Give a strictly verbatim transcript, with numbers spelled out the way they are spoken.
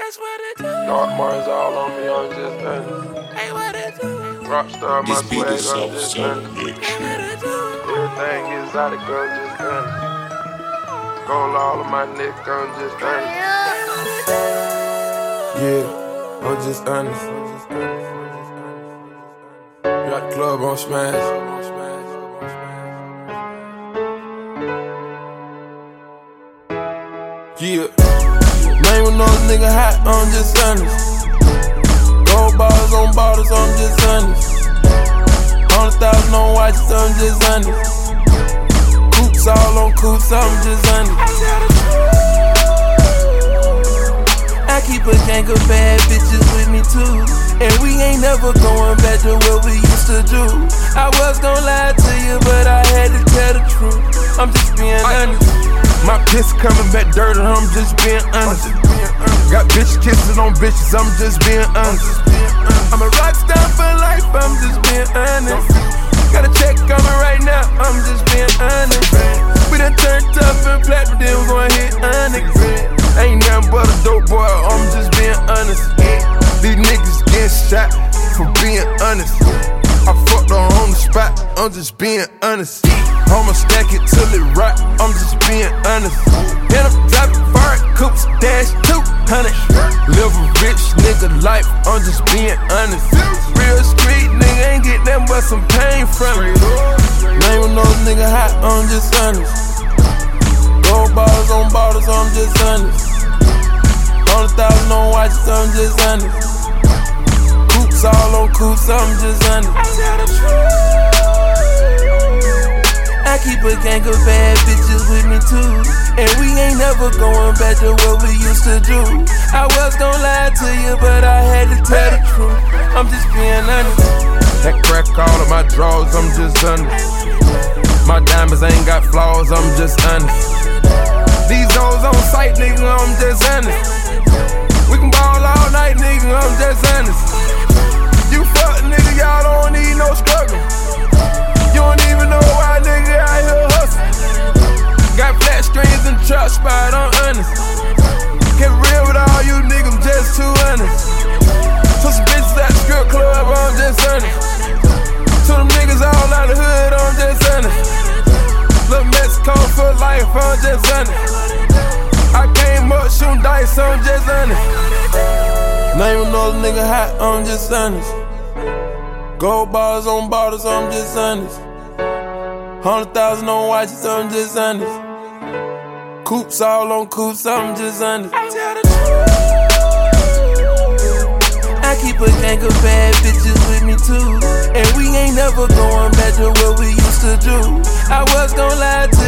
Dark Mars all on me, I'm just honest. Hey, what it do? Rockstar, my swag, I'm just honest. Everything is out of gun, just honest. Gold all on my neck, I'm just honest. Yeah, I'm just honest. Got the club on smash. Yeah, name another nigga hot, I'm just honest. Gold bars on bottles, I'm just honest. Hundred thousand on watches, I'm just honest. Coops all on coops, I'm just honest. I keep a gang of bad bitches with me too, and we ain't never going back to what we used to do. I was gon' lie to you, but I had to tell the truth. I'm just being honest. My piss coming back dirty, I'm just being honest. Got bitch kisses on bitches, I'm just being honest. I'm a rock star for life, I'm just being honest. Got a check coming right now, I'm just being honest. We done turned tough and platinum, then we gon' hit honest. Ain't nothing but a dope boy, I'm just being honest. These niggas getting shot for being honest. I fucked her on the spot, I'm just being honest. I'ma stack it till it rot, I'm just being honest. And I'm driving foreign coops, dash two hundred. Live a rich nigga life, I'm just being honest. Real street nigga ain't get nothing but some pain from me. Name another nigga hot, I'm just honest. Gold bars on bottles, I'm just honest. Hundred thousand on watches, I'm just honest. Coops all on coops, I'm just honest. I keep a gang of bad bitches with me too, and we ain't never going back to what we used to do. I was gon' lie to you, but I had to tell the truth. I'm just being honest. That crack all of my drawers, I'm just honest. My diamonds ain't got flaws, I'm just honest. These hoes on sight, nigga, I'm just honest. We can ball all night, nigga, I'm just honest. You fuck nigga, y'all don't need no struggle. You don't even know why nigga out here hustling. Got flat strings and trap spot, I'm honest. Get real with all you niggas, I'm just too honest. To some bitches at the strip club, I'm just honest. To them niggas all out the hood, I'm just honest. Little Mexico for life, I'm just honest. I came up shooting dice, I'm just honest. Name another nigga hot, I'm just honest. Gold bars on bottles, I'm just honest. Hundred thousand on watches, I'm just honest. Coops all on coops, I'm just honest. I keep a gang of bad bitches with me too, and we ain't never going back to what we used to do. I was gon' lie to